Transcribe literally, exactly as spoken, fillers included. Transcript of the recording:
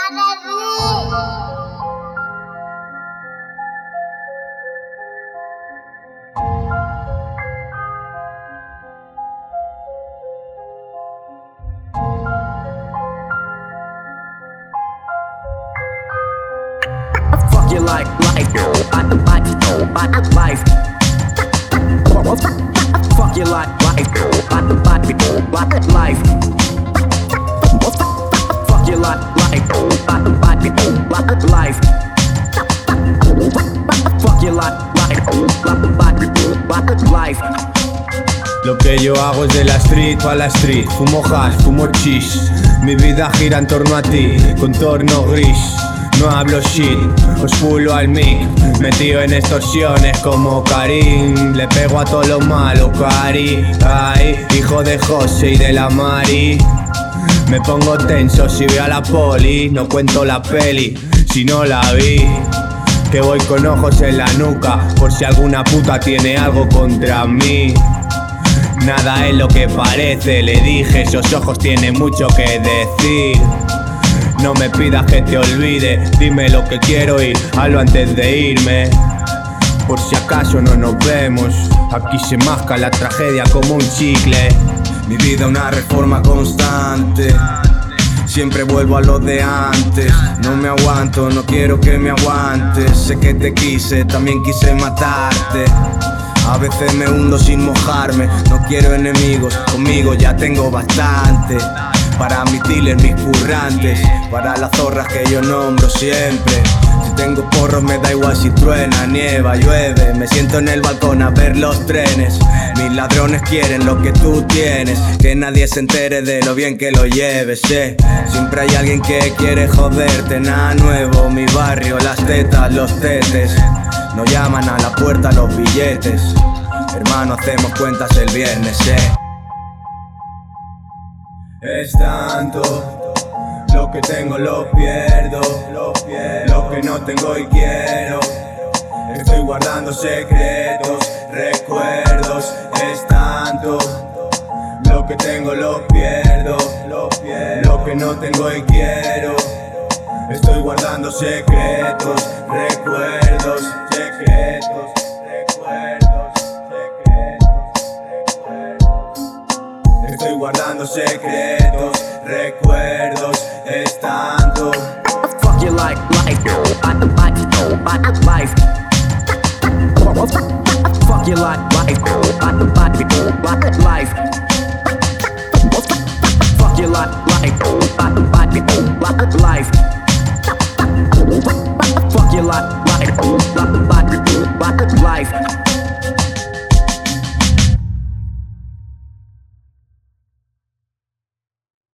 Fuck your life, life, life, life, life. Fuck your life, life, life, life. Fuck your life, life, life, life. Fuck your life, life, life. Lo que yo hago es de la street pa' la street. Fumo hash, fumo chish. Mi vida gira en torno a ti, contorno gris. No hablo shit, os pulo al mic. Metido en extorsiones como Karim. Le pego a todo lo malo, Cari. Ay, hijo de José y de la Mari. Me pongo tenso si veo a la poli. No cuento la peli, si no la vi. Que voy con ojos en la nuca, por si alguna puta tiene algo contra mí. Nada es lo que parece, le dije, esos ojos tienen mucho que decir. No me pidas que te olvide, dime lo que quiero y hazlo antes de irme. Por si acaso no nos vemos, aquí se masca la tragedia como un chicle. Mi vida una reforma constante, siempre vuelvo a lo de antes. No me aguanto, no quiero que me aguantes. Sé que te quise, también quise matarte. A veces me hundo sin mojarme, no quiero enemigos, conmigo ya tengo bastante. Para mis dealers, mis currantes, para las zorras que yo nombro siempre. Si tengo porros me da igual si truena, nieva, llueve. Me siento en el balcón a ver los trenes. Mis ladrones quieren lo que tú tienes, que nadie se entere de lo bien que lo lleves, eh. Siempre hay alguien que quiere joderte, nada nuevo. Mi barrio, las tetas, los tetes. No llaman a la puerta los billetes. Hermano, hacemos cuentas el viernes, eh. Es tanto, lo que tengo lo pierdo, lo pierdo, lo que no tengo y quiero. Estoy guardando secretos, recuerdos. Es tanto, lo que tengo lo pierdo, lo pierdo, lo que no tengo y quiero. Estoy guardando secretos, recuerdos, secretos, recuerdos, secretos, recuerdos. Estoy guardando secretos, recuerdos, es tanto. Fuck your life, life, life, life, life. Fuck your life, life, life, life. Fuck your life, life, life, life. Fuck your life, life, life, life.